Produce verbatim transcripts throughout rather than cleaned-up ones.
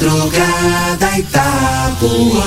Madrugada Itapuã,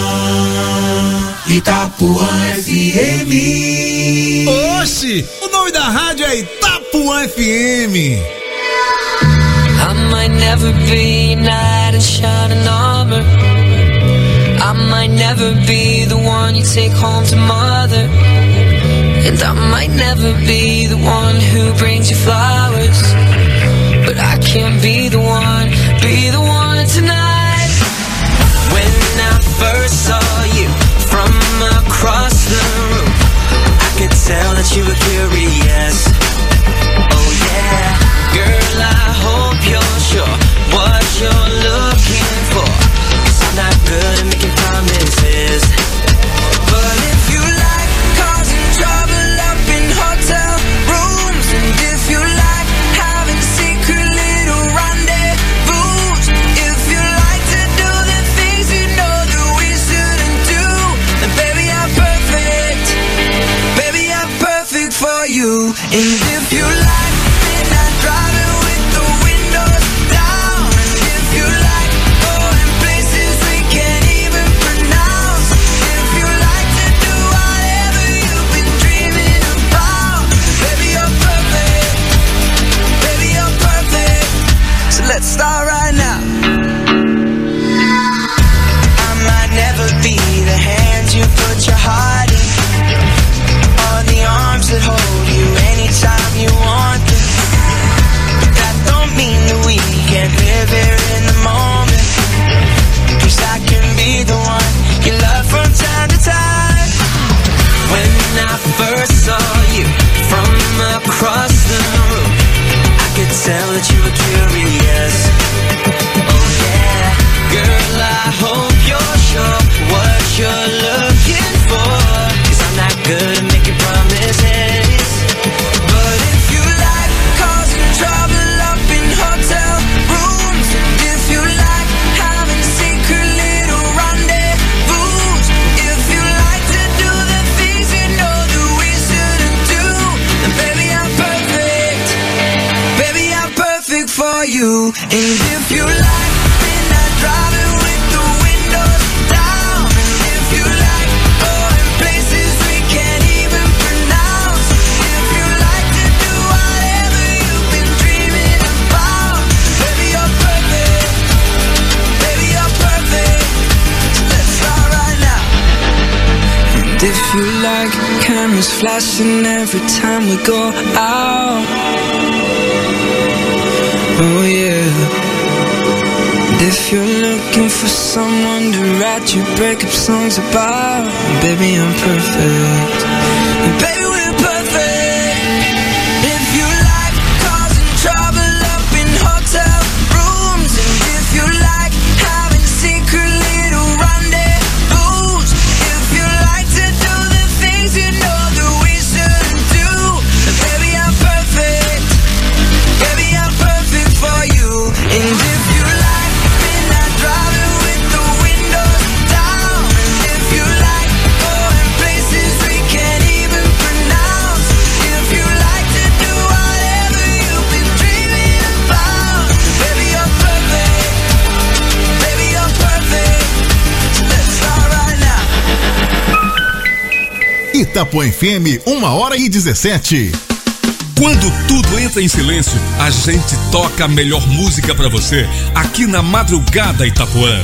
Itapuã F M. Oxi, o nome da rádio é Itapuã F M. I might never be a knight in shining armor. I might never be the one you take home to mother. And I might never be the one who brings you flowers. But I can't be the one, be the one tonight. When I first saw you from across the room, I could tell that you were curious. Oh yeah, girl, I hope you're sure what you're looking for. 'Cause I'm not good at making promises. But if you like causing trouble up in hotel rooms, and if you like having secret little rendezvous, if you like to do the things you know that we shouldn't do, then baby I'm perfect, baby I'm perfect for you. And if you like midnight driving with the windows down, and if you like going places we can't even pronounce, if you like to do whatever you've been dreaming about, baby you're perfect, baby you're perfect. So let's start right now. I might never be the hand you put your heart in, or the arms that hold you anytime you want them. But that don't mean that we can't live here in the moment. 'Cause I can be the one you love from time to time. When I first saw you from across the room, I could tell that you were curious. Oh yeah, girl, I hope you're sure what you're looking for. 'Cause I'm not good at making promises. But if you like causing trouble up in hotel rooms, and if you like having secret little rendezvous, if you like to do the things you know that we shouldn't do, then baby I'm perfect, baby I'm perfect for you. And if you like midnight driving with the windows down, and if you like going places we can't even pronounce, if you like to do whatever you've been dreaming about, baby you're perfect, baby you're perfect. So let's start right now. And if you like cameras flashing every time we go out, oh yeah. And if you're looking for someone to write your breakup songs about, baby I'm perfect, and baby we're perfect. If you like causing trouble up in hotel rooms, and if you like having secret little rendezvous, if you like to do the things you know that we shouldn't do, then baby I'm perfect, baby I'm perfect for you. And if you like midnight driving with the windows down, and if you like going places we can't even pronounce, if you like to do whatever you've been dreaming about, baby you're perfect, baby you're perfect. So let's start right now. Itapuã F M, uma hora e dezessete. Quando tudo entra em silêncio, a gente toca a melhor música pra você aqui na Madrugada Itapuã.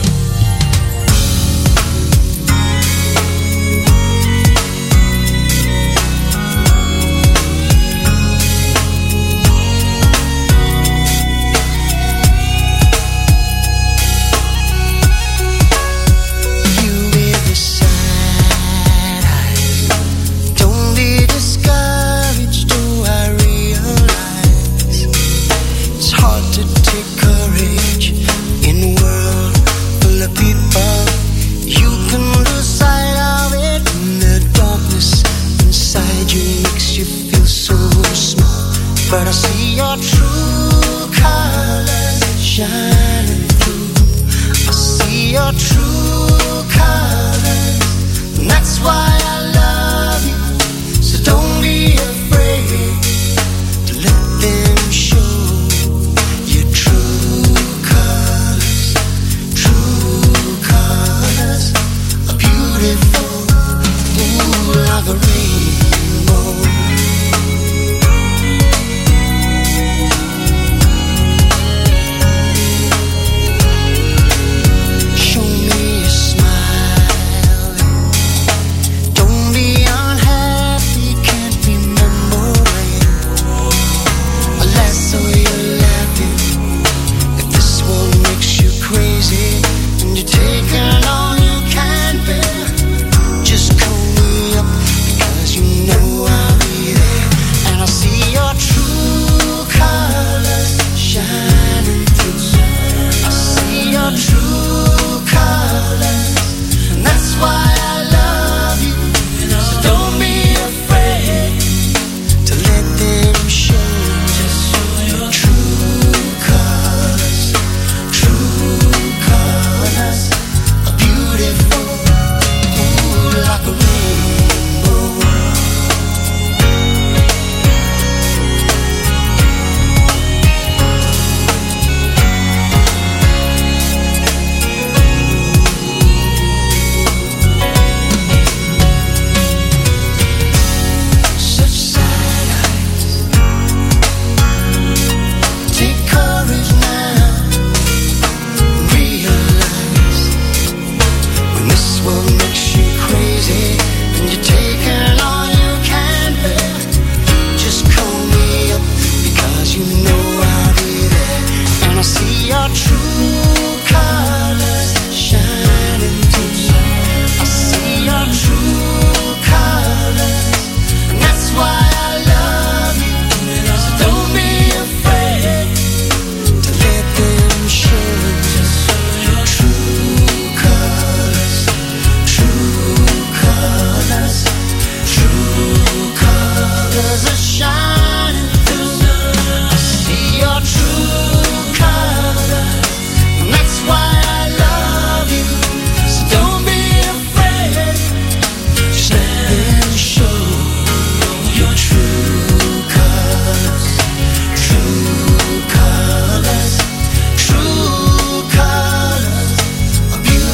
Don't be discouraged, do I realize it's hard to take courage in a world full of people. You can lose sight of it, and the darkness inside you makes you feel so small. But I see your true colors shining through. I see your true colors, and that's why I love you. So don't be afraid to let them show your true colors.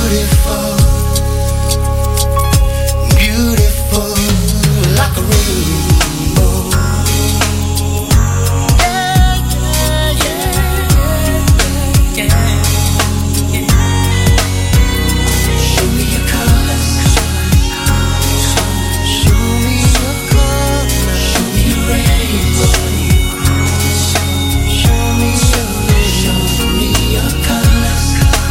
beautiful, beautiful, like a rainbow. Yeah, yeah, yeah, yeah, yeah. Show me your colors, show me your colors, show me your rainbow. Show me your, show me your colors.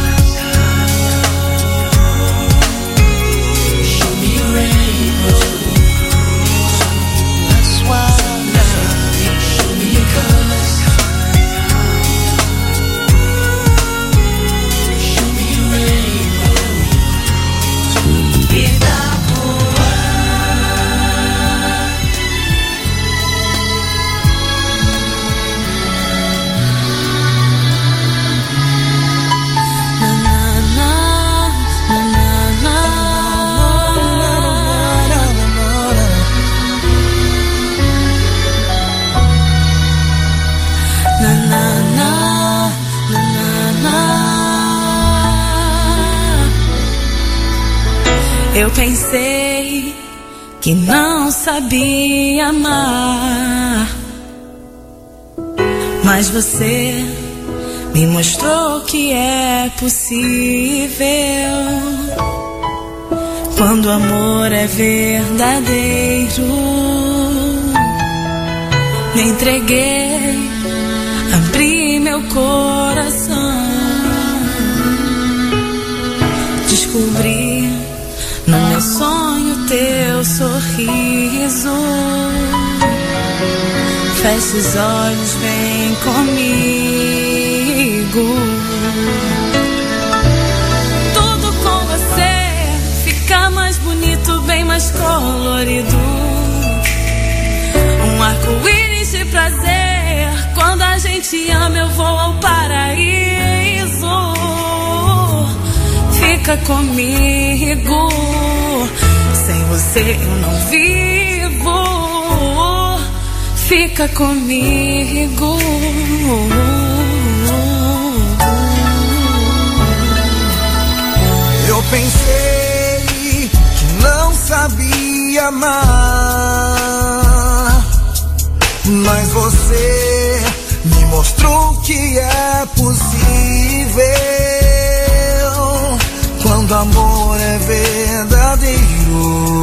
Show me your rainbow. That's why I love you. Show me your colors. Show me your rainbow. Itapuã. Na, na, na, na, na, na. Eu pensei que não sabia amar, mas você me mostrou que é possível. Quando o amor é verdadeiro, me entreguei, abri meu coração, descobri no meu sonho teu sorriso. Fecha os olhos, vem comigo. Tudo com você fica mais bonito, bem mais colorido. Um arco-íris de prazer. Quando a gente ama, eu vou ao paraíso. Fica comigo, sem você eu não vivo. Fica comigo. Eu pensei que não sabia amar, mas você me mostrou que é possível. Quando amor é verdadeiro,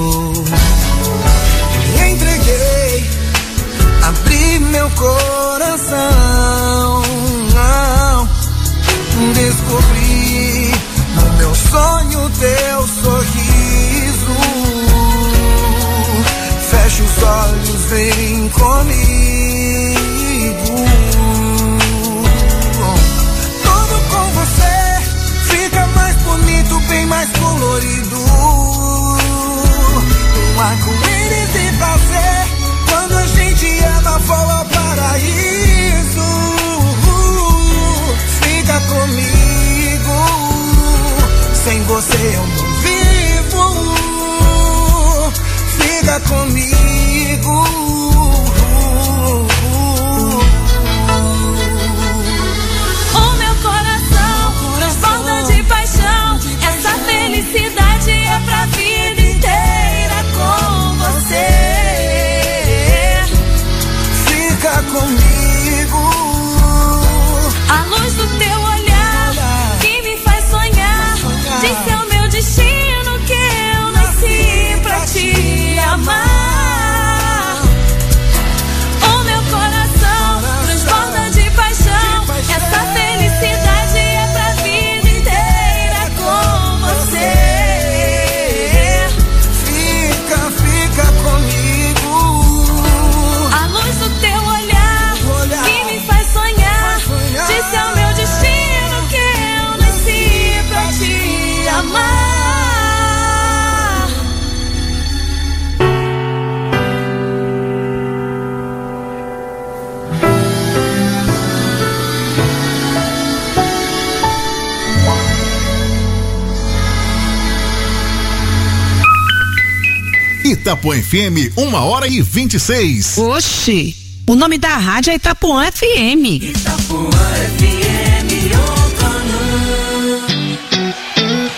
me entreguei, abri meu coração, descobri no meu sonho teu sorriso. Fecha os olhos, vem comigo. Tudo com você fica mais bonito, bem mais colorido. Um arco-íris de prazer. Quando a gente ama, voa ao paraíso. Fica comigo, sem você eu não vivo. Fica comigo. O meu coração transborda de paixão. Essa felicidade é pra vida inteira com você. Fica comigo. A luz do teu olhar que me faz sonhar. Disse ao meu destino que eu nasci pra te amar. O meu coração transborda de paixão. Essa felicidade é pra vida inteira com você. Fica, fica comigo. A luz do teu olhar que me faz sonhar. Disse ao meu destino que eu nasci pra te amar. Itapuã F M, uma hora e vinte e seis. Oxi, o nome da rádio é Itapuã F M. Itapuã F M, outono.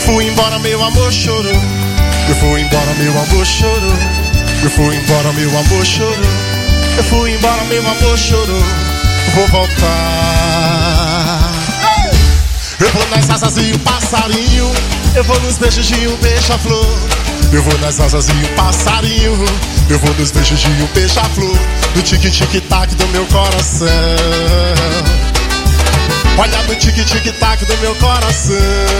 fui embora, meu amor chorou. Eu fui embora, meu amor chorou. Eu fui embora, meu amor chorou. Eu fui embora, meu amor chorou. Vou voltar. Eu vou nas asas e o passarinho. Eu vou nos beijos de um beija-flor. Eu vou nas asas e um passarinho. Eu vou nos beijos de um beija-flor. No tique-tique-tac do meu coração. Olha no tique-tique-tac do meu coração.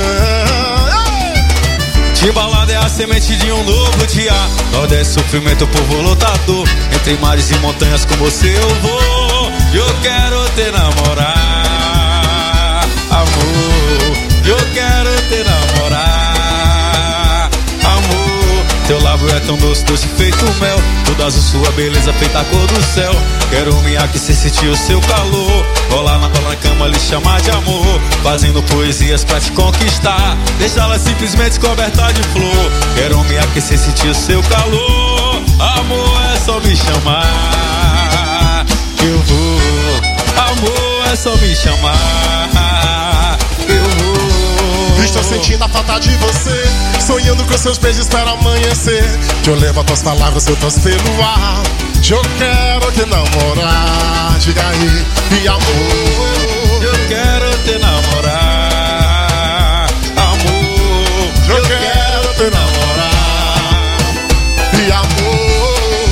Timbalada é a semente de um novo dia. Nordeste, sofrimento, povo lutador. Entre mares e montanhas com você eu vou. Eu quero te namorar, amor. Eu quero te namorar, amor. Teu lábio é tão doce, doce feito mel. Toda azul, sua beleza feita a cor do céu. Quero me aquecer, sentir o seu calor. Rolar na, na cama, lhe chamar de amor. Fazendo poesias pra te conquistar. Deixá-la simplesmente coberta de flor. Quero me aquecer, sentir o seu calor. Amor, é só me chamar. Eu vou. Amor, é só me chamar. Eu vou. Estou sentindo a falta de você. Sonhando com seus beijos para amanhecer. Que eu levo as tuas palavras, eu troço pelo ar. Que eu quero te namorar. Diga aí, e amor. Eu quero te namorar, amor. Eu, eu quero te namorar, e amor.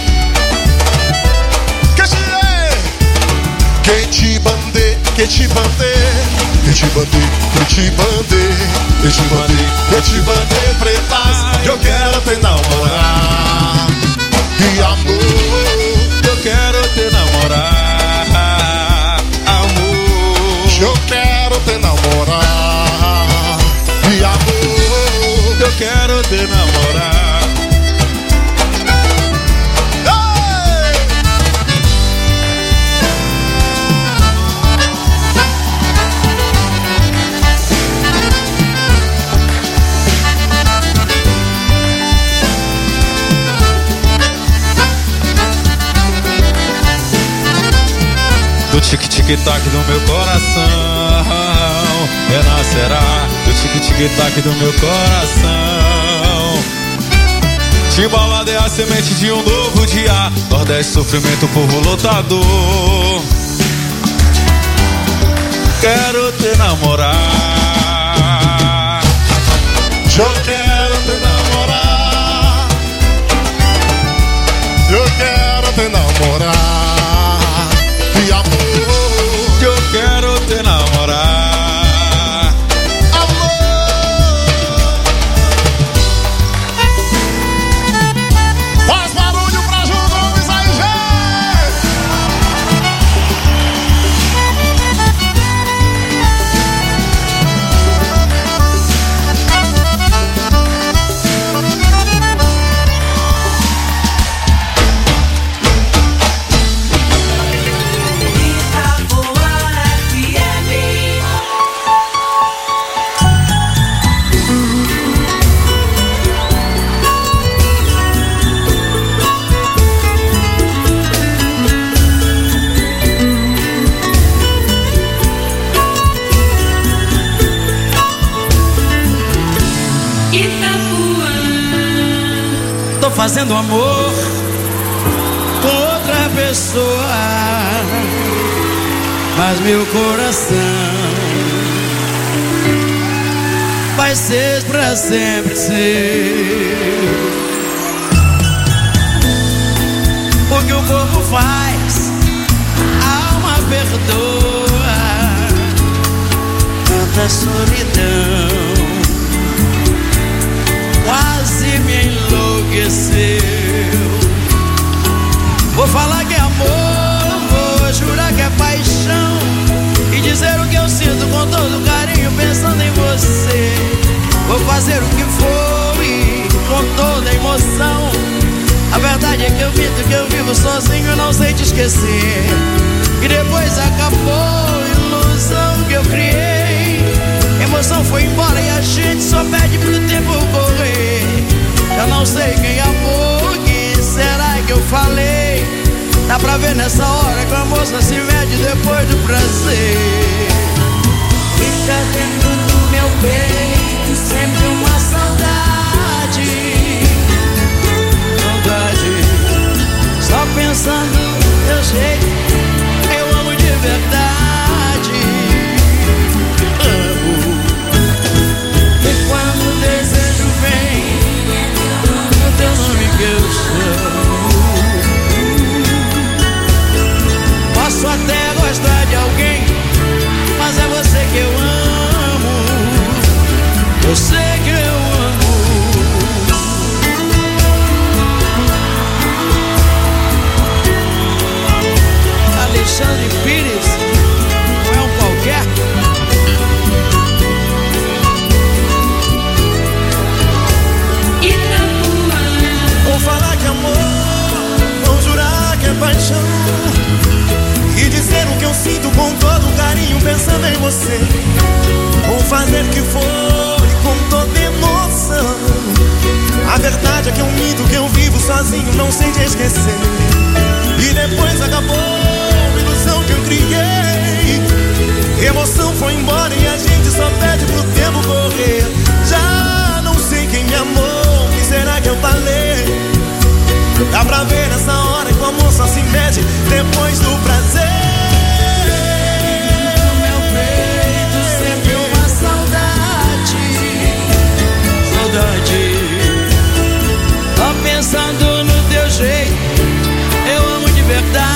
Que te que te bandei, que te bandei. Que te bandei, que te bandei, que te bandei, que te bandei pretas. Eu quero te namorar, e amor. Eu quero te namorar, amor. Eu quero te namorar, e amor. Eu quero te namorar. Do tic-tic-tac do meu coração renascerá. Do tic-tic-tac do meu coração. Timbalada é a semente de um novo dia. Nordeste, sofrimento, povo lutador. Quero te namorar. Eu quero te namorar. Eu quero te namorar. E amor, eu quero te namorar, amor. Faz barulho pra João Gomes aí, fazendo amor com outra pessoa, mas meu coração vai ser pra sempre seu. O que o corpo faz, a alma perdoa. Tanta solidão quase me enlouqueceu. Vou falar que é amor, vou jurar que é paixão, e dizer o que eu sinto com todo carinho pensando em você. Vou fazer o que for e com toda emoção. A verdade é que eu minto que eu vivo sozinho, não sei te esquecer. E depois acabou a ilusão que eu criei. Emoção foi embora e a gente só pede pro tempo correr. Eu não sei quem amou, quem será que eu falei. Dá pra ver nessa hora que a moça se mede depois do prazer. Fica dentro do meu peito, sempre Você que eu amo. Alexandre Pires, não é um qualquer. Vou falar que é amor, vou jurar que é paixão, e dizer o que eu sinto com todo carinho pensando em você. Vou fazer o que for e com toda emoção. A verdade é que eu minto, que eu vivo sozinho, não sei te esquecer. E depois acabou a ilusão que eu criei. Emoção foi embora e a gente só pede pro tempo correr. Já não sei quem me amou, o que será que eu falei? Dá pra ver nessa hora que o amor só se mede depois do prazer. No meu peito sempre uma saudade, saudade. Só pensando no teu jeito, eu amo de verdade.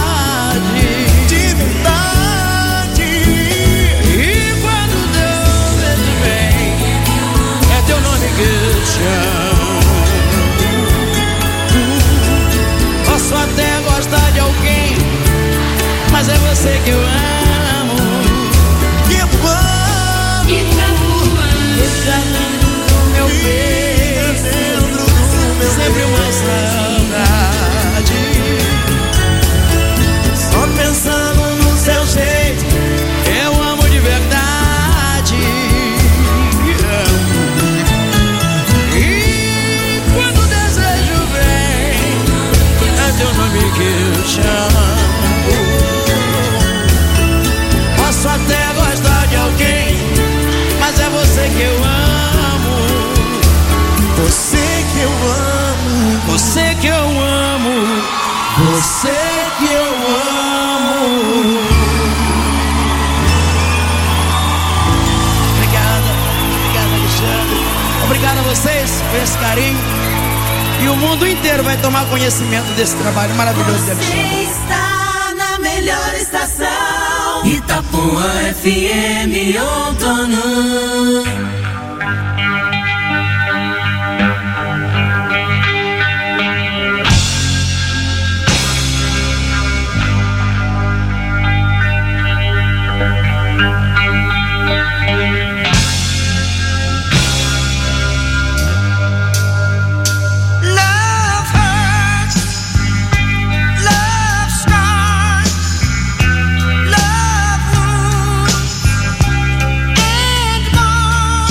De verdade. E quando Deus vejo bem, é teu nome que eu chamo. Posso até gostar de alguém, mas é você que eu amo. Que eu amo. E tá voando, e tá dentro do meu peito, dentro do meu sempre uma saudade. Só pensando no seu jeito, eu amo de verdade. E quando o desejo vem, é teu nome que eu chamo. Posso até gostar de alguém, mas é você que eu amo. você que eu amo, Você que eu amo, você que eu amo. Obrigada, obrigada, Alexandre. Obrigado a vocês por esse carinho. E o mundo inteiro vai tomar conhecimento desse trabalho maravilhoso de Alexandre. Você está na melhor estação, Itapuã F M Outono. love wounds and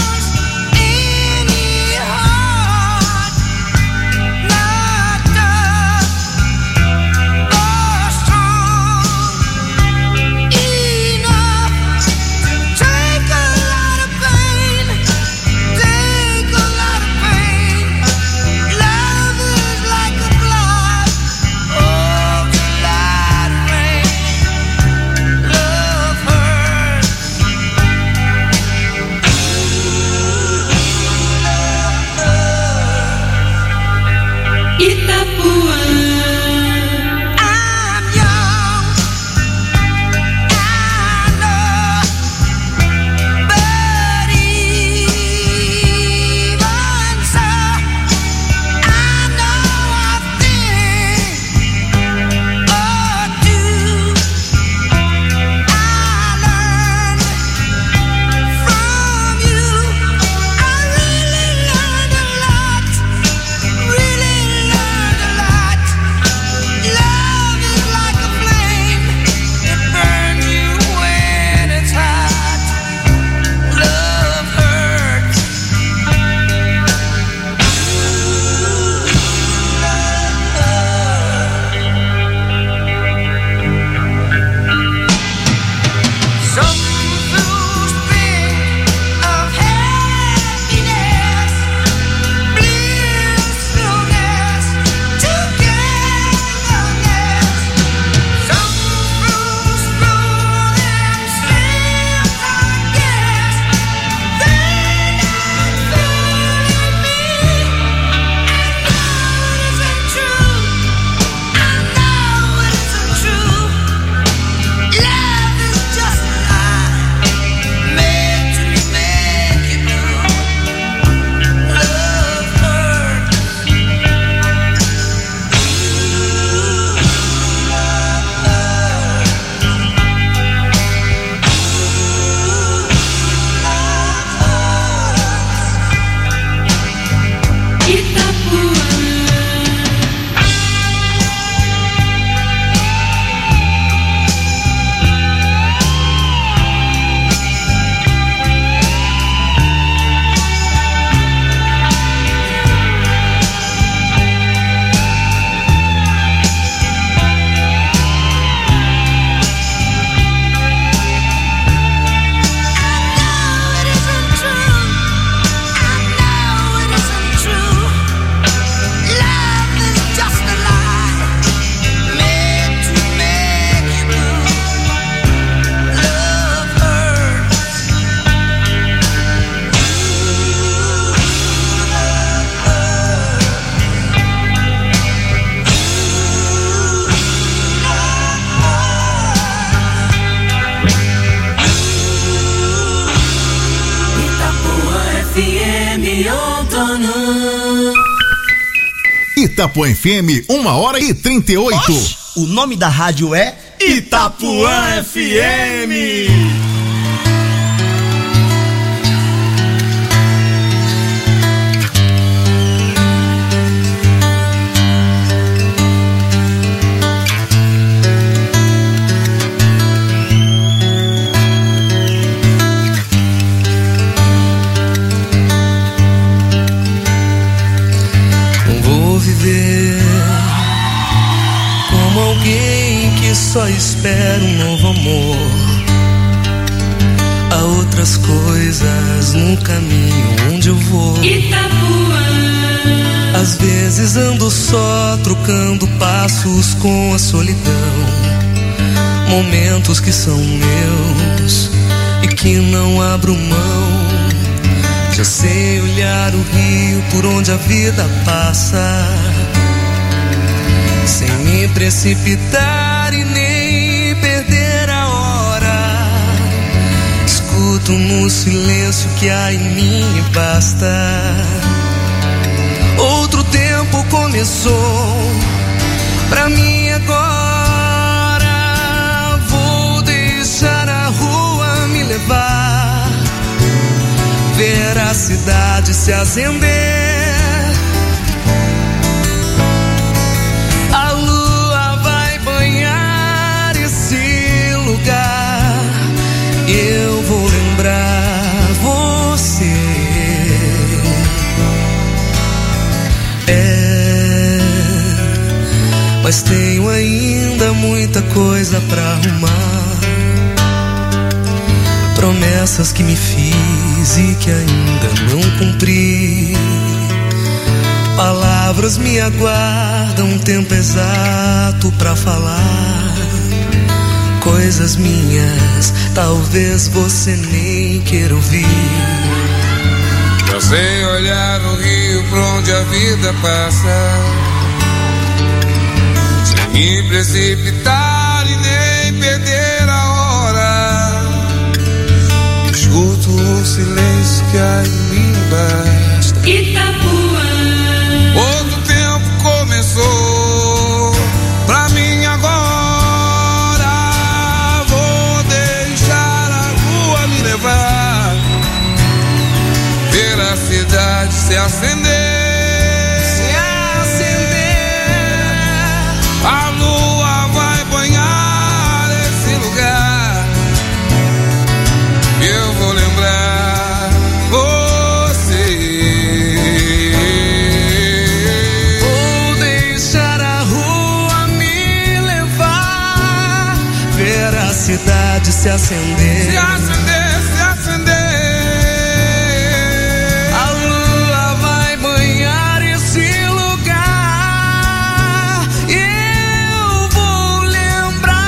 M outono. Itapuã F M, uma hora e trinta e oito. Oxe, o nome da rádio é Itapuã F M. Como alguém que só espera um novo amor. Há outras coisas no caminho onde eu vou. Itapuã. Às vezes ando só, trocando passos com a solidão. Momentos que são meus e que não abro mão. Já sei olhar o rio por onde a vida passa, sem me precipitar e nem perder a hora. Escuto no silêncio que há em mim e basta. Outro tempo começou pra mim agora. Vou deixar a rua me levar, ver a cidade se acender. A lua vai banhar esse lugar. Eu vou lembrar você. É, mas tenho ainda muita coisa pra arrumar. Promessas que me fiz e que ainda não cumpri. Palavras me aguardam um tempo exato pra falar. Coisas minhas, talvez você nem queira ouvir. Eu sei olhar o rio pra onde a vida passa, sem me precipitar e nem perder a hora. Escuto o silêncio que há em mim basta. Itapuã. Outro tempo começou pra mim agora. Vou deixar a rua me levar, ver a cidade se acender. Se acender. A lua vai banhar esse lugar. Eu vou lembrar você. Vou deixar a rua me levar, ver a cidade se acender. Se acender, se acender. A lua vai banhar esse lugar. Eu vou lembrar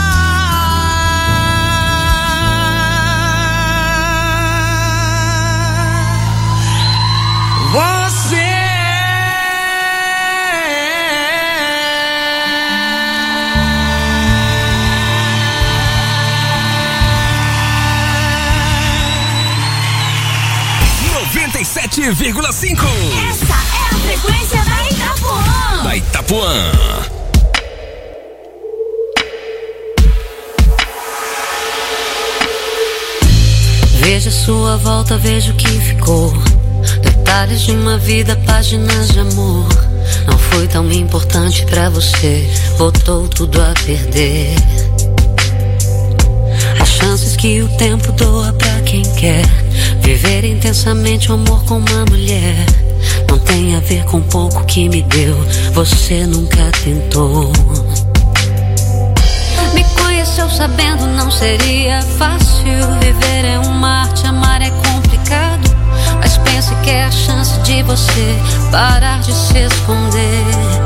você. noventa e sete vírgula cinco. Essa é a frequência da Itapuã. Da Itapuã. Veja sua volta, veja o que ficou. Detalhes de uma vida, páginas de amor. Não foi tão importante pra você, botou tudo a perder. As chances que o tempo doa pra quem quer viver intensamente o amor com uma mulher. Não tem a ver com pouco que me deu, você nunca tentou. Me conheceu sabendo não seria fácil. Viver é uma arte, amar é complicado. Mas pense que é a chance de você parar de se esconder.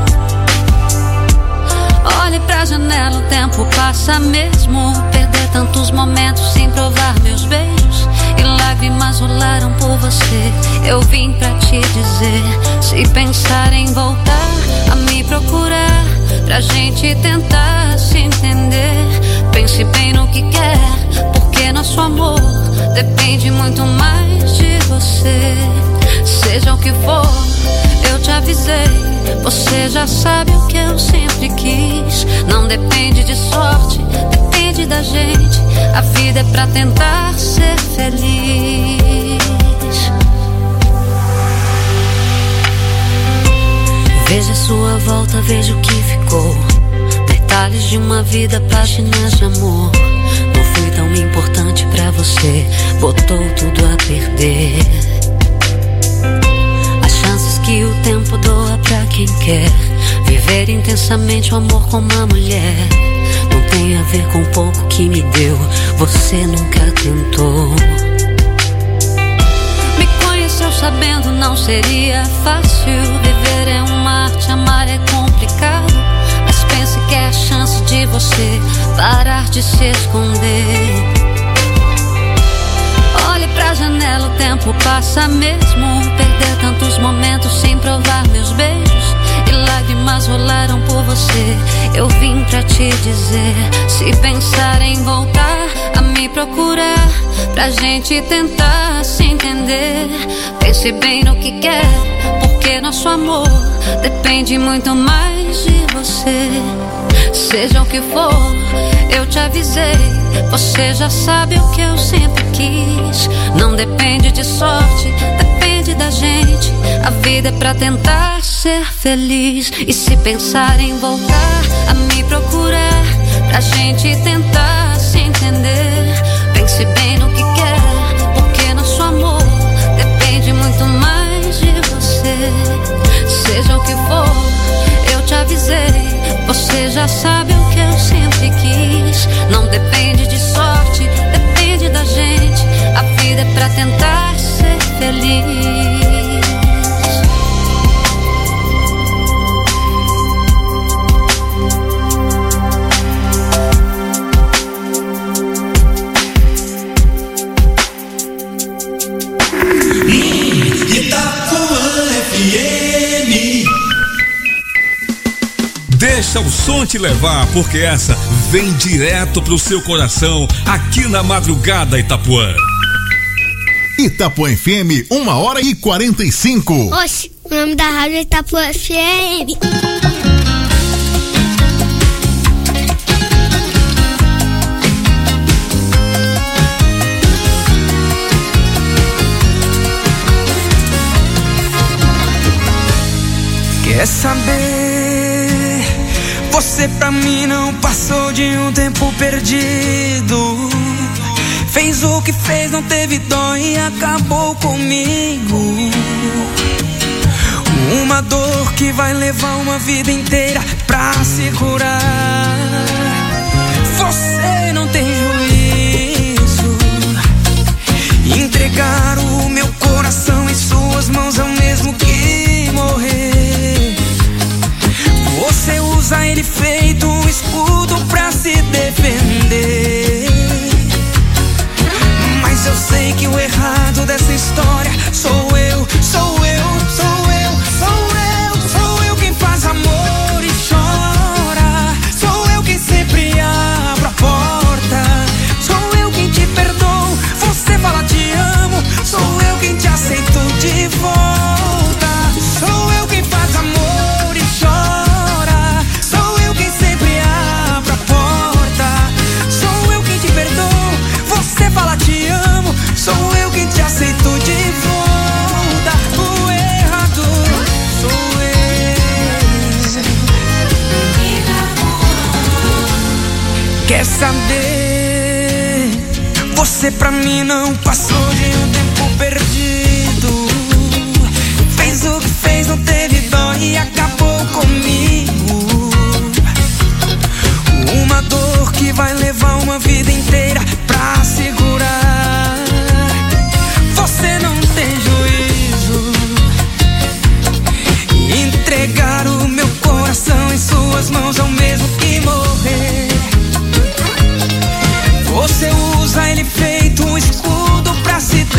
Olhe pra janela, o tempo passa mesmo. Perder tantos momentos sem provar meus beijos. E lágrimas rolaram por você. Eu vim pra te dizer, se pensar em voltar a me procurar, pra gente tentar se entender, pense bem no que quer, porque nosso amor depende muito mais de você. Você já sabe o que eu sempre quis. Não depende de sorte, depende da gente. A vida é pra tentar ser feliz. Veja a sua volta, veja o que ficou. Detalhes de uma vida, páginas de amor. Não fui tão importante pra você, botou tudo a perder. As chances que o tempo doa pra quem quer viver intensamente o amor com uma mulher. Não tem a ver com o pouco que me deu, você nunca tentou. Me conheceu sabendo não seria fácil. Viver é uma arte, amar é complicado. Mas pense que é a chance de você parar de se esconder. Olhe pra janela, o tempo passa mesmo. Perder tantos momentos sem provar meus beijos. E lágrimas rolaram por você. Eu vim pra te dizer, se pensar em voltar a me procurar, pra gente tentar se entender. Pense bem no que quer, porque nosso amor depende muito mais de você. Seja o que for, eu te avisei. Você já sabe o que eu sempre quis. Não depende de sorte, depende da gente. A vida é pra tentar ser feliz. E se pensar em voltar a me procurar, pra gente tentar se entender. Pense bem no que quer, porque nosso amor depende muito mais de você. Seja o que for, eu te avisei. Você já sabe o que eu sempre quis. Não depende de sorte, depende da gente. A vida é pra tentar ser feliz. Itapuã F M. Deixa o som te levar, porque essa vem direto pro seu coração, aqui na Madrugada Itapuã. Itapuã F M, uma hora e quarenta e cinco. Oxe, o nome da rádio é Itapuã F M. Quer saber? Você pra mim não passou de um tempo perdido. Fez o que fez, não teve dó e acabou comigo. Uma dor que vai levar uma vida inteira pra se curar. Você não tem juízo. Entregar o meu coração em suas mãos é o mesmo que morrer. Você usa ele feito um escudo pra se defender. Mas eu sei que o errado dessa história sou eu, sou eu, sou eu, sou eu, sou eu quem faz amor e chora. Sou eu quem sempre abre a porta. Sou eu quem te perdoo, você fala te amo. Sou eu quem te aceito de volta. Sou eu quem faz amor e chora. Sou eu quem sempre abre a porta. Sou eu quem te perdoo, você fala te amo. Sou eu quem te aceito de volta. O errado sou eu. Quer saber? Você pra mim não passou de um tempo perdido. Fez o que fez, não teve dó e acabou comigo. Uma dor que vai levar uma vida inteira pra segurar. Você não tem juízo. Entregar o meu coração em suas mãos é o mesmo que morrer. Você usa ele feito um escudo pra se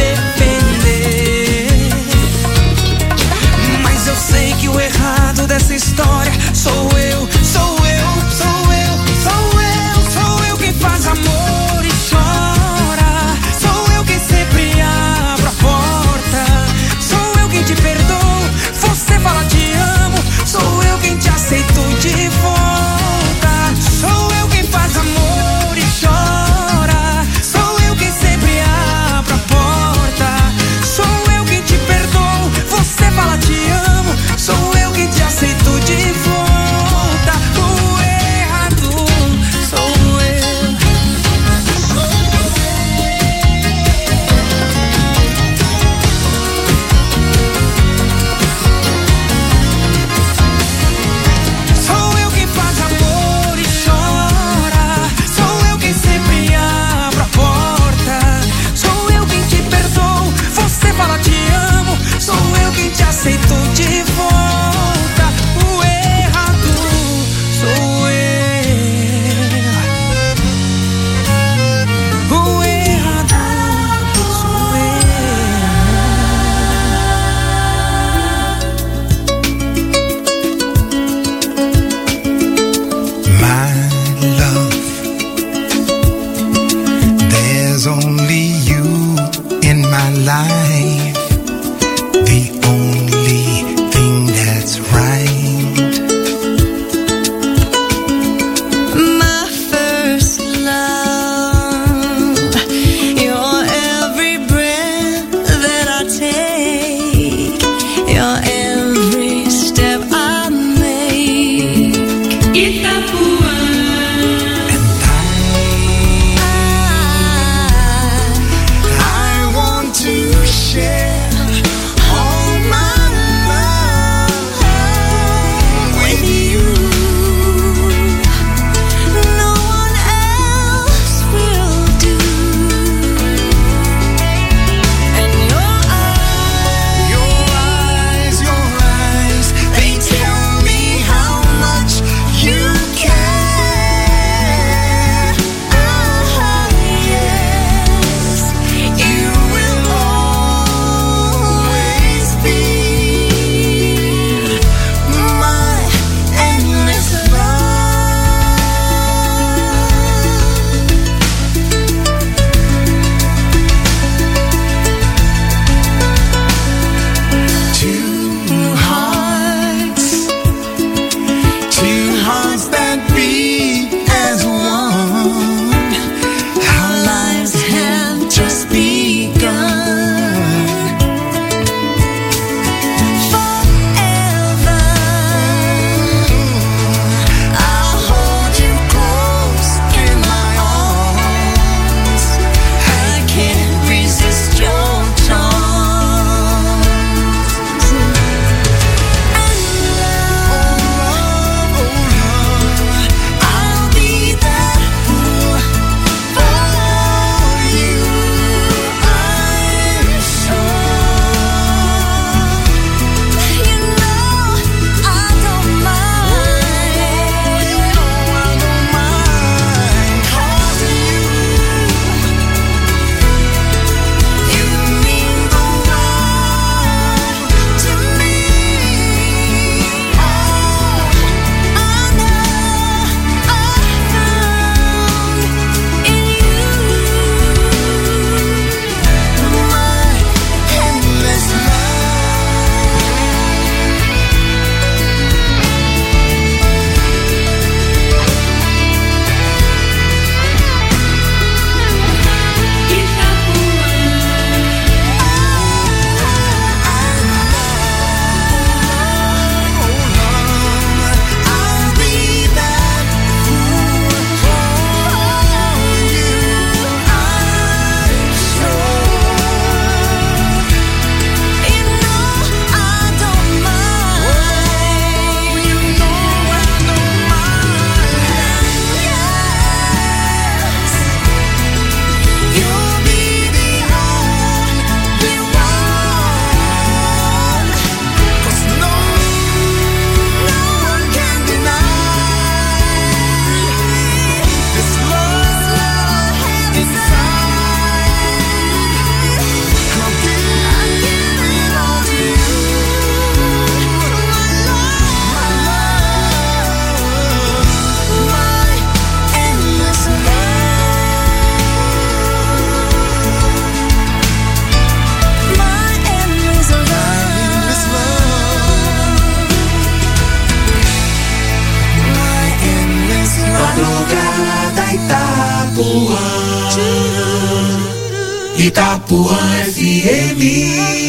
Itapuã F M.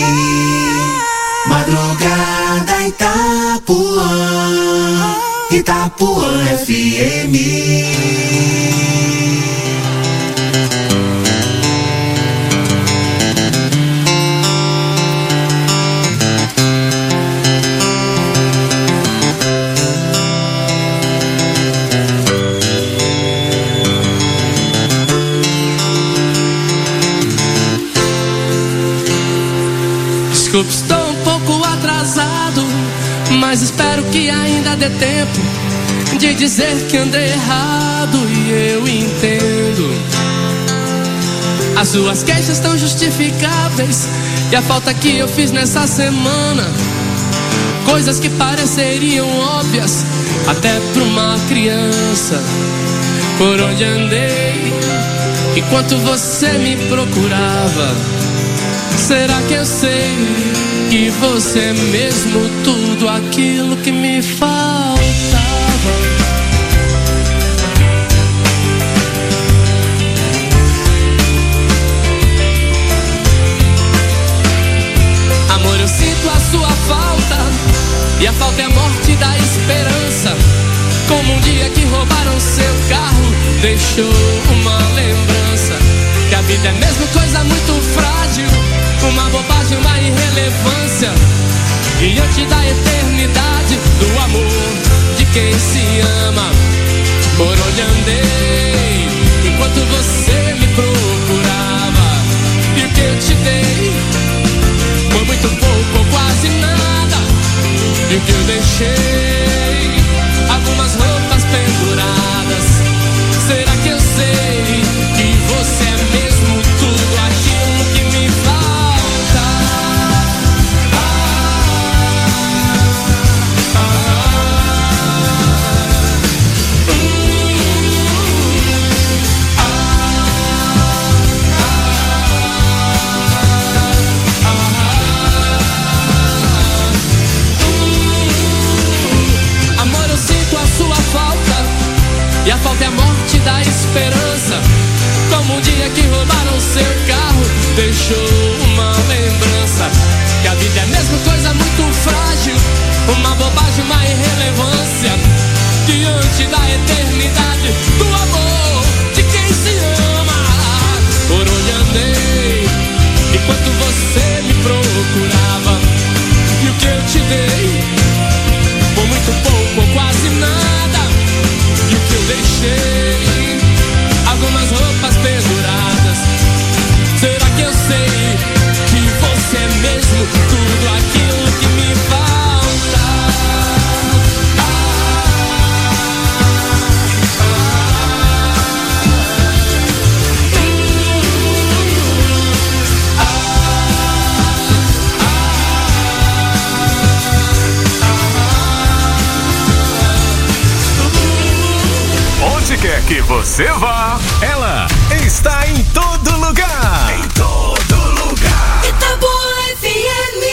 Madrugada Itapuã. Itapuã F M. Desculpe, estou um pouco atrasado, mas espero que ainda dê tempo de dizer que andei errado e eu entendo. As suas queixas estão justificáveis e a falta que eu fiz nessa semana, coisas que pareceriam óbvias até pra uma criança. Por onde andei enquanto você me procurava? Será que eu sei que você é mesmo tudo aquilo que me faltava? Amor, eu sinto a sua falta, e a falta é a morte da esperança. Como um dia que roubaram seu carro, deixou uma lembrança. Que a vida é mesmo coisa muito frágil, uma bobagem, uma irrelevância, diante da eternidade do amor de quem se ama. Por onde andei enquanto você me procurava, e o que eu te dei foi muito pouco ou quase nada. E o que eu deixei, algumas roupas penduradas. Será que eu sei que você é mesmo tudo aquilo que me falta? Ah, ah, ah, Amor, eu sinto a sua falta, e a falta é a morte da esperança. Como um dia que roubaram seu carro, deixou uma lembrança. Que a vida é mesmo coisa muito frágil, uma bobagem, uma irrelevância, diante da eternidade do amor de quem se ama. Por onde andei enquanto você me procurava, e o que eu te dei foi muito pouco ou quase nada. E o que eu deixei, algumas roupas penduradas. Será que eu sei que você é mesmo tudo aquilo que me falta? Ah, Onde quer que você vá, ela está em todo lugar. Em todo lugar. Itapuã F M.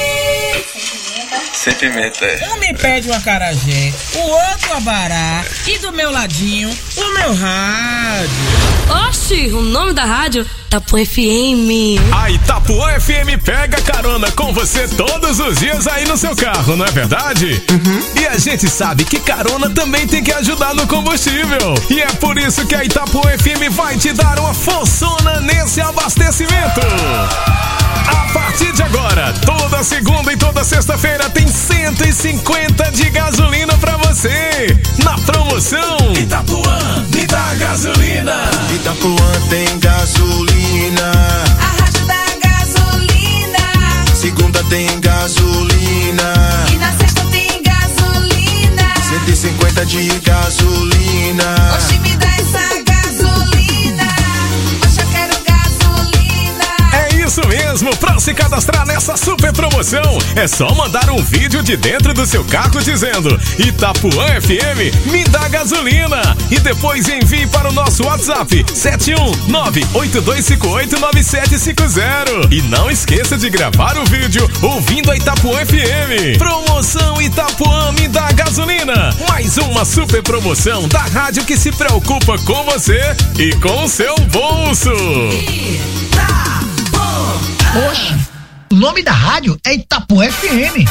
Sem pimenta, é. Um me pede um acarajé, o outro abará, e do meu ladinho, o meu rádio. Oxi, o nome da rádio? Itapuã F M. A Itapuã F M pega carona com você todos os dias aí no seu carro, não é verdade? Uhum. E a gente sabe que carona também tem que ajudar no combustível. E é por isso que a Itapuã F M vai te dar uma forçona nesse abastecimento. A partir de agora, toda segunda e toda sexta-feira tem cento e cinquenta de gasolina pra você. Na promoção Itapuã, me dá gasolina. Itapuã tem gasolina. A rádio da gasolina. Segunda tem gasolina. E na sexta tem gasolina. cento e cinquenta de gasolina. Oxi, me dá essa gasolina. Oxi, eu quero gasolina. É isso mesmo, pra se cadastrar nessa super promoção, é só mandar um vídeo de dentro do seu carro dizendo Itapuã F M, me dá gasolina. E depois envie para o nosso WhatsApp sete um nove oito dois cinco oito nove sete cinco zero. E não esqueça de gravar o vídeo ouvindo a Itapuã F M. Promoção Itapuã, me dá gasolina. Mais uma super promoção da rádio que se preocupa com você e com o seu bolso. Oxe, o nome da rádio é Itapuã F M.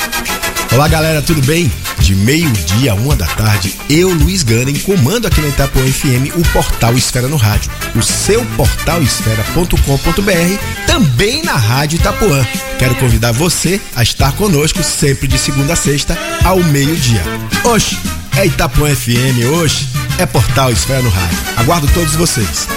Olá galera, tudo bem? De meio-dia a uma da tarde, eu, Luiz Ganem, comando aqui na Itapuã F M o Portal Esfera no Rádio, o seu portal esfera ponto com ponto b r, também na Rádio Itapuã. Quero convidar você a estar conosco sempre de segunda a sexta ao meio-dia. Oxe, é Itapuã F M, oxe, é Portal Esfera no Rádio. Aguardo todos vocês.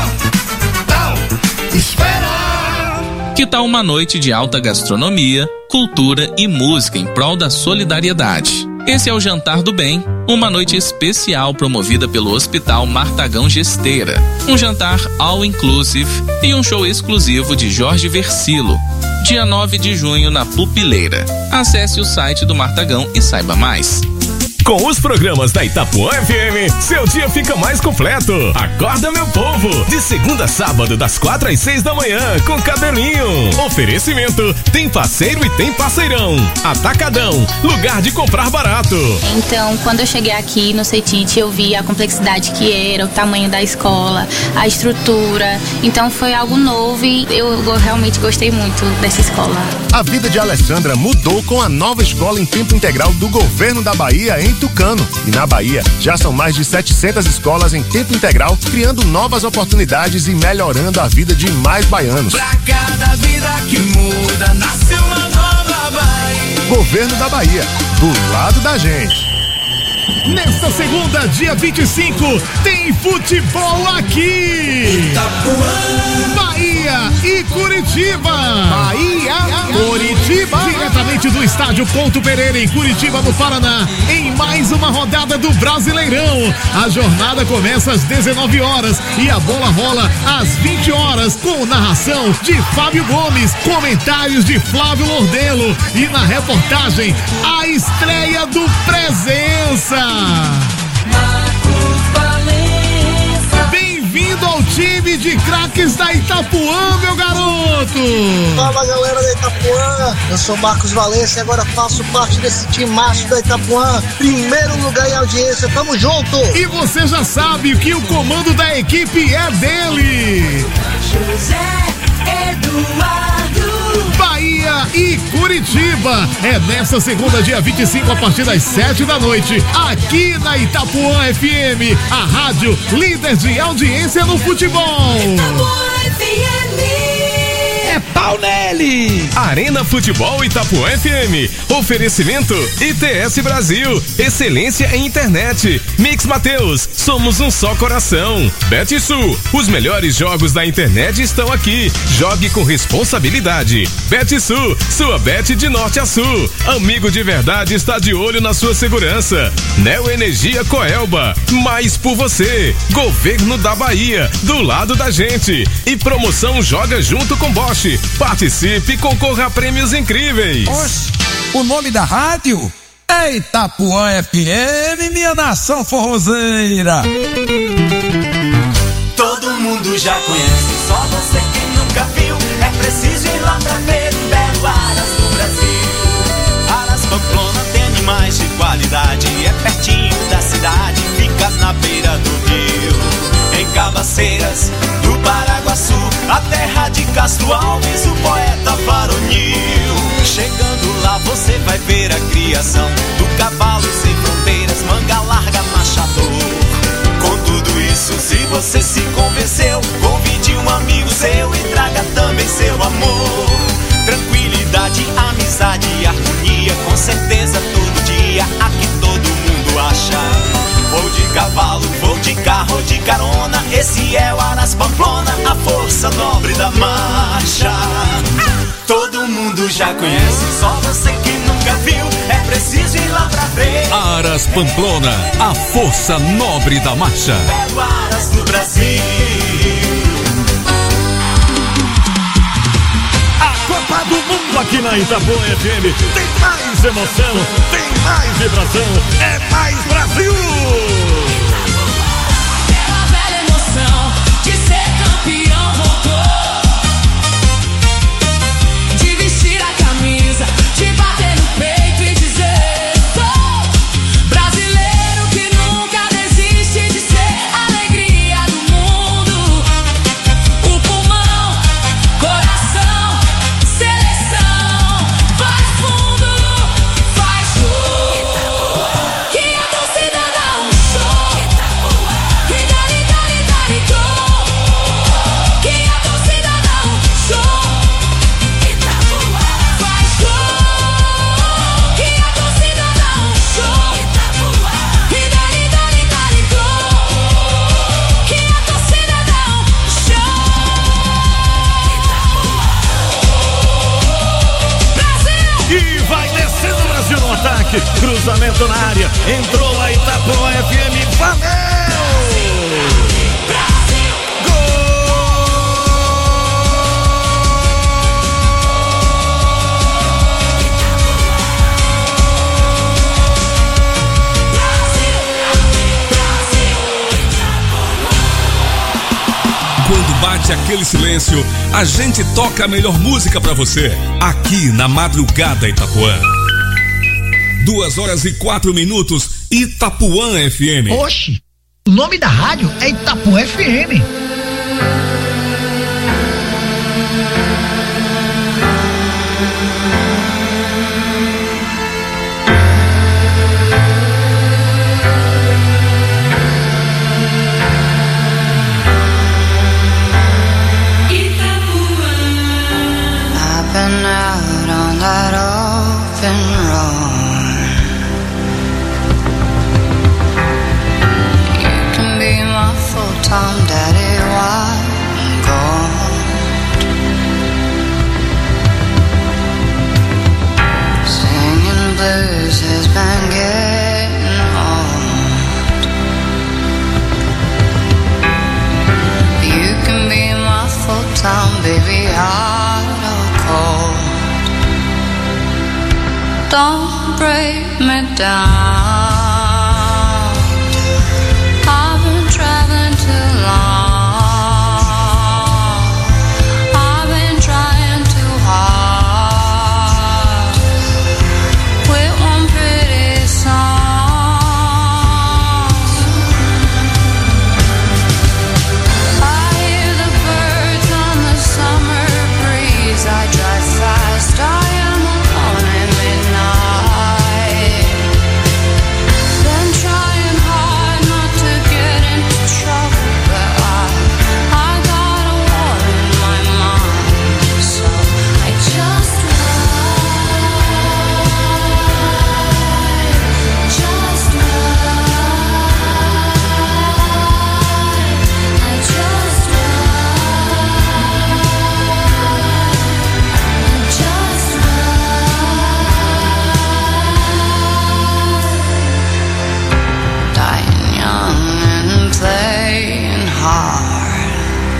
Portal Esfera! Que tal uma noite de alta gastronomia, cultura e música em prol da solidariedade? Esse é o Jantar do Bem, uma noite especial promovida pelo Hospital Martagão Gesteira. Um jantar all inclusive e um show exclusivo de Jorge Versilo. Dia nove de junho na Pupileira. Acesse o site do Martagão e saiba mais. Com os programas da Itapuã F M, seu dia fica mais completo. Acorda, meu povo! De segunda a sábado, das quatro às seis da manhã, com Cabelinho. Oferecimento: tem parceiro e tem parceirão. Atacadão, lugar de comprar barato. Então, quando eu cheguei aqui no CETIT, eu vi a complexidade que era, o tamanho da escola, a estrutura. Então, foi algo novo e eu realmente gostei muito dessa escola. A vida de Alessandra mudou com a nova escola em tempo integral do governo da Bahia em Tucano. E na Bahia, já são mais de setecentas escolas em tempo integral, criando novas oportunidades e melhorando a vida de mais baianos. Pra cada vida que muda, nasce uma nova Bahia. Governo da Bahia, do lado da gente. Nesta segunda, dia vinte e cinco, tem futebol aqui. Itapuã, Bahia e Curitiba. Bahia, Curitiba. Diretamente do estádio Couto Pereira, em Curitiba, no Paraná, em mais uma rodada do Brasileirão. A jornada começa às dezenove horas e a bola rola às vinte horas, com narração de Fábio Gomes, comentários de Flávio Lordelo e na reportagem a estreia do Presença. Bem-vindo ao time de craques da Itapuã, meu garoto! Fala galera da Itapuã, eu sou Marcos Valença e agora faço parte desse timaço da Itapuã. Primeiro lugar em audiência, tamo junto! E você já sabe que o comando da equipe é dele! José Eduardo! Bahia e Curitiba. É nesta segunda, dia vinte e cinco, a partir das sete da noite, aqui na Itapuã F M, a rádio líder de audiência no futebol. Itapuã F M. É pau nele! Arena Futebol Itapuã F M. Oferecimento I T S Brasil. Excelência em internet. Mix Mateus. Somos um só coração. BetSul. Os melhores jogos da internet estão aqui. Jogue com responsabilidade. BetSul. Sua bet de norte a sul. Amigo de verdade está de olho na sua segurança. Neo Energia Coelba. Mais por você. Governo da Bahia. Do lado da gente. E promoção Joga Junto com Bosch. Participe e concorra a prêmios incríveis. Oxe, o nome da rádio é Itapuã F M, minha nação forrozeira. Todo mundo já conhece, só você que nunca viu. É preciso ir lá pra ver um belo Aras do Brasil. Aras Pamplona tem animais de qualidade, é pertinho da cidade, fica na beira do rio. Em Cabaceiras, do Paraguaçu, a terra de Castro Alves, o poeta varonil. Chegando lá você vai ver a criação do cavalo sem fronteiras, manga larga, machador. Com tudo isso, se você se convenceu, convide um amigo seu e traga também seu amor. Tranquilidade, amizade e harmonia, com certeza todo dia, aqui todo mundo acha. Vou de cavalo, vou de carro ou de carona, esse é o Aras Pamplona, a força nobre da marcha. Todo mundo já conhece, só você que nunca viu, é preciso ir lá pra ver. Aras Pamplona, a força nobre da marcha. Belo Aras do Brasil. A Copa do Mundo aqui na Itapuã F M tem mais emoção, tem mais vibração, é mais Brasil! Aquela velha emoção de ser campeão voltou, de vestir a camisa, de bater no peito e dizer: sou brasileiro que nunca desiste de ser a alegria do mundo. O pulmão ataque, cruzamento na área, entrou a Itapuã F M, valeu! Quando bate aquele silêncio, a gente toca a melhor música pra você, aqui na Madrugada Itapuã. Duas horas e quatro minutos, Itapuã F M. Oxi, o nome da rádio é Itapuã F M. Out on that open road, you can be my full-time daddy while I'm gone. Singing blues has been getting old. You can be my full-time baby hot or cold. Don't break me down. I've been traveling too long. I've been trying too hard with one pretty song. I hear the birds on the summer breeze. I drive fast. I am alone at midnight. Been trying hard not to get into trouble, but I, I got a war in my mind, so I just ride, just ride, I just ride, I just ride. Dying young and playing hard.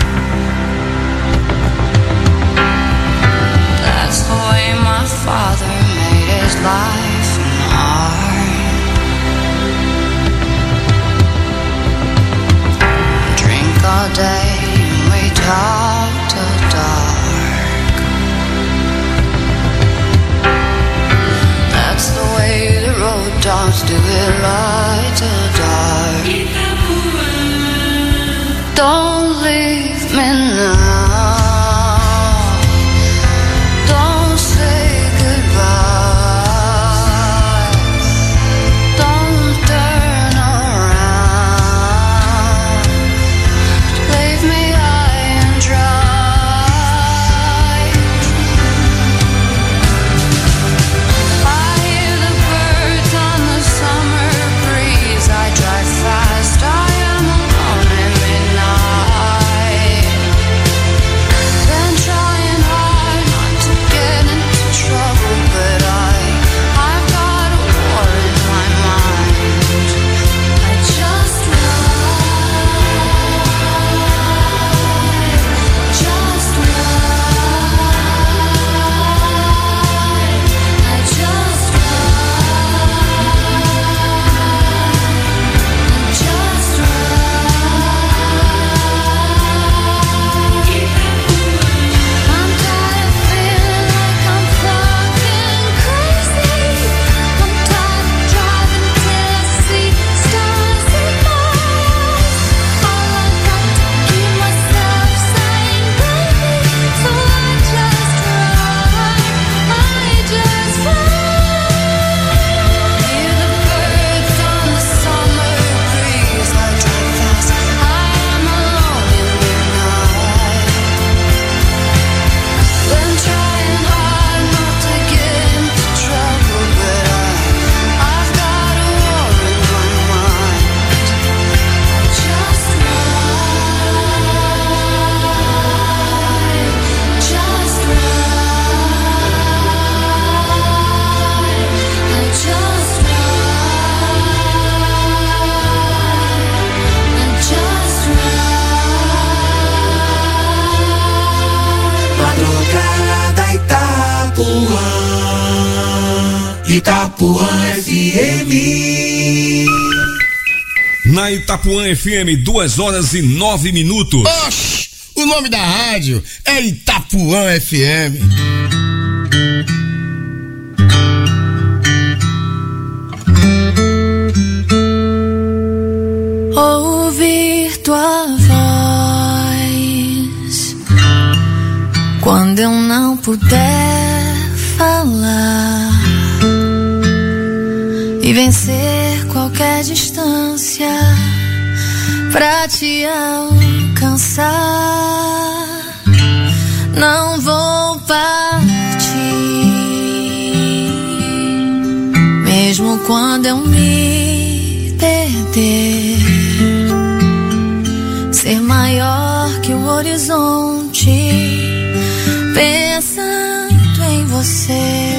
That's the way my father made his life and art. Drink all day and we talk till dark. That's the way the road dogs do it, light till dark. Don't leave me now. Don't say goodbye. Don't turn around. Leave me high and dry. I hear the birds on the summer breeze. I Itapuã F M. Na Itapuã F M, duas horas e nove minutos. Oxi, o nome da rádio é Itapuã F M. Ouvir tua voz quando eu não puder falar e vencer qualquer distância pra te alcançar. Não vou partir, mesmo quando eu me perder. Ser maior que o horizonte, pensando em você.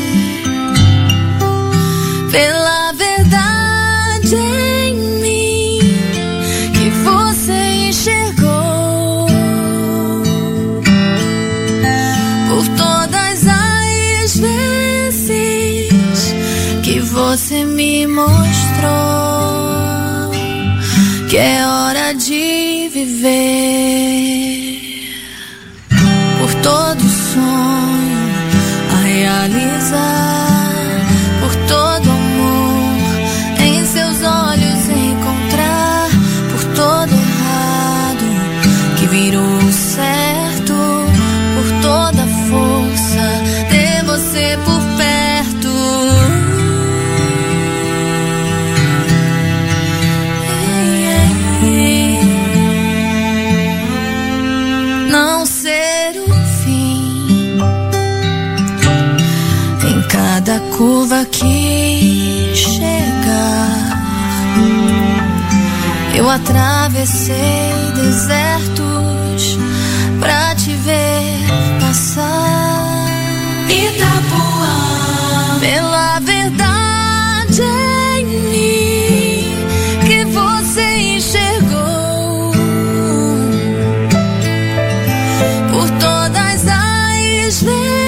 Pela verdade em mim que você enxergou, por todas as vezes que você me mostrou que é hora de viver, por todo sonho a realizar, por todo amor em seus olhos encontrar, por todo errado que virou certo, por toda força ter você por perto. Não ser o fim em cada curva que chegar. Eu atravessei desertos pra te ver passar. Itapuã, pela verdade em mim que você enxergou, por todas as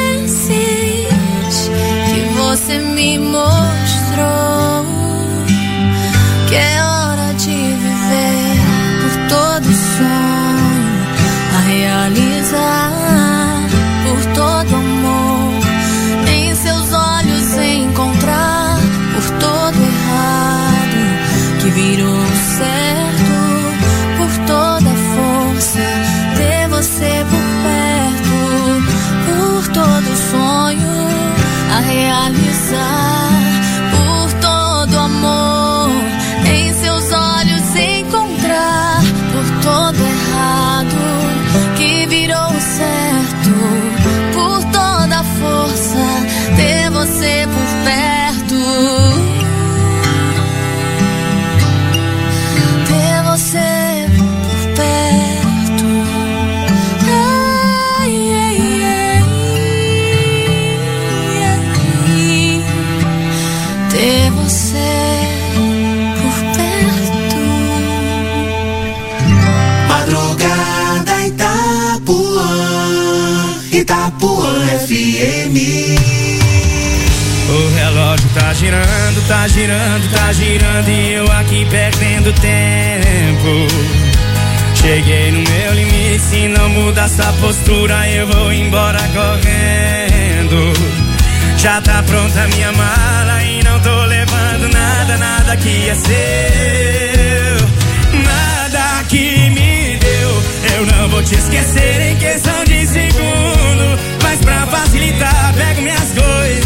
vezes que você me mostrou que é hora de viver, por todo sonho a realizar, por todo amor em seus olhos encontrar, por todo errado que virou certo, por toda força ter você por perto, por todo sonho a realizar, por todo amor em seus olhos encontrar, por todo errado que virou certo, por toda força ter você por perto, ter você por perto. Ai, ai, ai, ai, ter você por perto. Madrugada Itapuã, Itapuã F M. O relógio tá girando, tá girando, tá girando e eu aqui perdendo tempo. Cheguei no meu limite, se não mudar essa postura eu vou embora correndo. Já tá pronta minha mala e não tô levando nada, nada que é seu, nada que me deu. Eu não vou te esquecer em questão de segundo, mas pra facilitar